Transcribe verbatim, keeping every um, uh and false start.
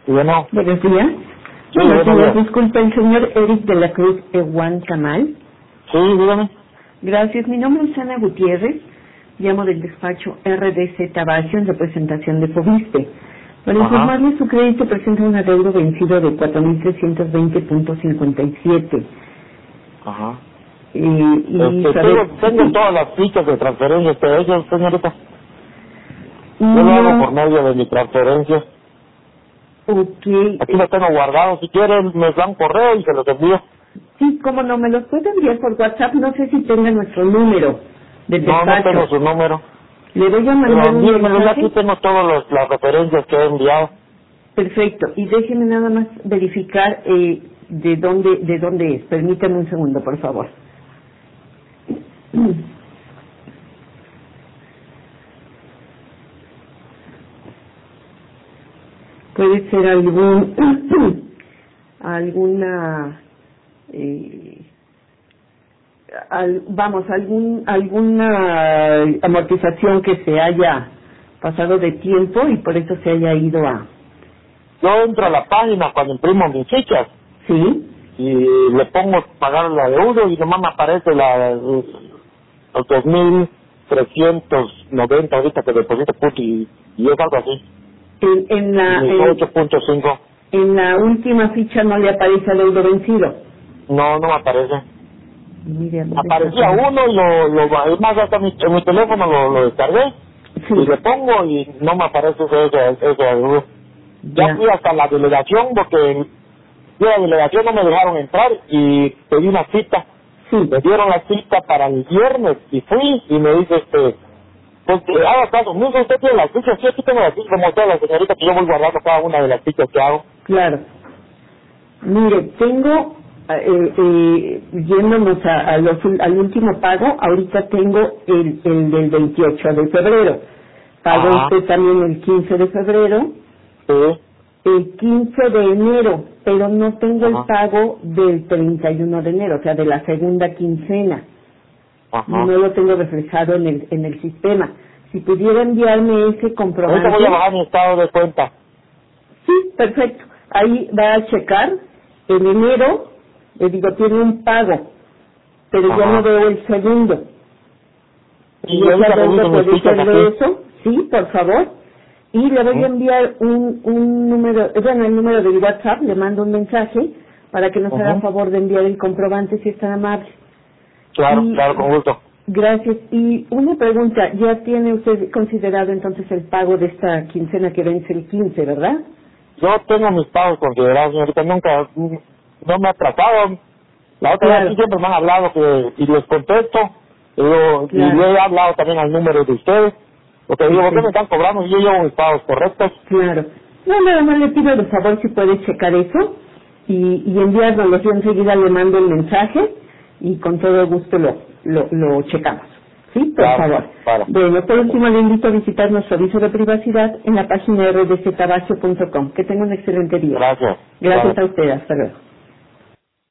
Y bueno, Buenos días. sí, Buenos buenos días, días. disculpe, el señor Eric de la Cruz Ewan Kamal. Sí, dígame. Gracias, mi nombre es Ana Gutiérrez, llamo del despacho R D C Tabacio en representación de Fobiste. Para Ajá. informarle, su crédito presenta un adeudo vencido de cuatro mil trescientos veinte punto cincuenta y siete. Ajá. Eh, y Este, saber... tengo, tengo todas las fichas de transferencia de ellos, señorita. Yo lo hago por No, medio de mi transferencia. ok. Aquí lo tengo guardado. Si quieren, me dan correo y se los envío. Sí, cómo no, me los puede enviar por WhatsApp, no sé si tenga nuestro número del No, no tengo despacho. su número. Le voy a Pero mandar un envíenmelo, ya aquí mensaje. tengo todas las referencias que he enviado. Perfecto. Y déjeme nada más verificar eh, de dónde de dónde es. Permítame un segundo, por favor. Puede ser algún alguna eh, al- vamos algún alguna amortización que se haya pasado de tiempo y por eso se haya ido a Yo entro a la página cuando imprimo mis fichas sí y le pongo pagar la deuda y nomás me aparece la, los dos mil trescientos noventa ahorita que deposito puto y, y es algo así. en, en la en, dieciocho punto cinco. en la última ficha no le aparece adeudo vencido. No, no me aparece. Mire, a ver, Aparecía déjame- uno y lo, lo es más, hasta mi, en mi teléfono lo, lo descargué sí, y le pongo y no me aparece ese, ese, ese adeudo. Ya ya, fui hasta la delegación porque yo a la delegación no me dejaron entrar y pedí una cita. sí, Me dieron la cita para el viernes y fui y me dice este, pues que haga caso, no sé, usted tiene las fichas, sí, aquí tengo las fichas, como toda la señorita que yo voy guardando cada una de las fichas que hago. claro. Mire, tengo, eh, eh, yéndonos a, a los ul- al último pago, ahorita tengo el, el del veintiocho de febrero. Pagó Ajá, usted también el quince de febrero, sí, el quince de enero, pero no tengo el ajá, pago del treinta y uno de enero, o sea, de la segunda quincena. No ajá. lo tengo reflejado en el, en el sistema. Si pudiera enviarme ese Ahorita comprobante, voy a bajar mi estado de cuenta. sí, perfecto. Ahí va a checar, en enero, le digo, tiene un pago, pero ya no Ajá. veo el segundo. Y Y yo esa ahorita deuda reviso mis puede fichas ser de aquí. eso, sí, por favor. Y le voy a Ujú. enviar un, un número, bueno, el número del WhatsApp, le mando un mensaje para que nos haga Ujú. favor de enviar el comprobante si es tan amable. Claro, Y claro, con gusto. gracias. Y una pregunta, ¿ya tiene usted considerado entonces el pago de esta quincena que vence el quince, verdad? Yo tengo mis pagos considerados, señorita, nunca, mm, no me ha tratado. La otra vez Claro, sí siempre me han hablado que, y les contesto, y, yo- y claro, le he hablado también al número de ustedes, porque digo, ¿por qué me perfecto, están cobrando si yo llevo mis pagos correctos? claro. No, nada más le pido de favor si puede checar eso y, y enviárnoslo. Yo enseguida le mando el mensaje y con todo gusto lo, lo, lo checamos. ¿Sí? Por Claro, favor. claro. Bueno, por último le invito a visitar nuestro aviso de privacidad en la página r d c tabacio punto com. Que tenga un excelente día. Gracias. Gracias Claro. a usted. Hasta luego.